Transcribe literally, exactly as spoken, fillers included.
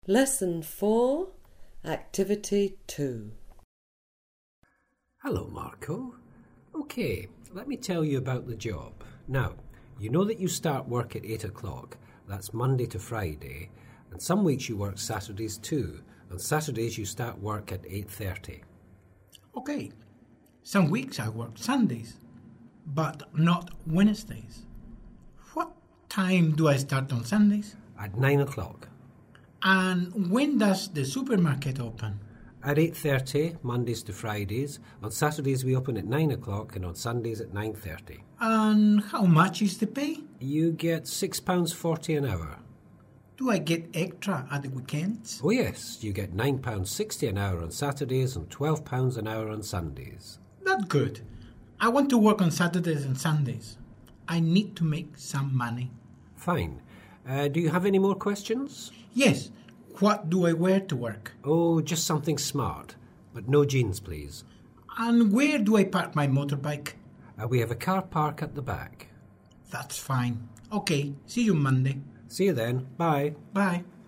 Lesson four, Activity two. Hello, Marco. OK, let me tell you about the job. Now, you know that you start work at eight o'clock. That's Monday to Friday. And some weeks you work Saturdays too. On Saturdays you start work at eight thirty. OK. Some weeks I work Sundays, but not Wednesdays. What time do I start on Sundays? At nine o'clock. And when does the supermarket open? At eight thirty, Mondays to Fridays. On Saturdays we open at nine o'clock and on Sundays at nine thirty. And how much is the pay? You get six pounds forty an hour. Do I get extra at the weekends? Oh yes, you get nine pounds sixty an hour on Saturdays and twelve pounds an hour on Sundays. That's good. I want to work on Saturdays and Sundays. I need to make some money. Fine. Uh, do you have any more questions? Yes. What do I wear to work? Oh, just something smart. But no jeans, please. And where do I park my motorbike? Uh, we have a car park at the back. That's fine. Okay, see you Monday. See you then. Bye. Bye.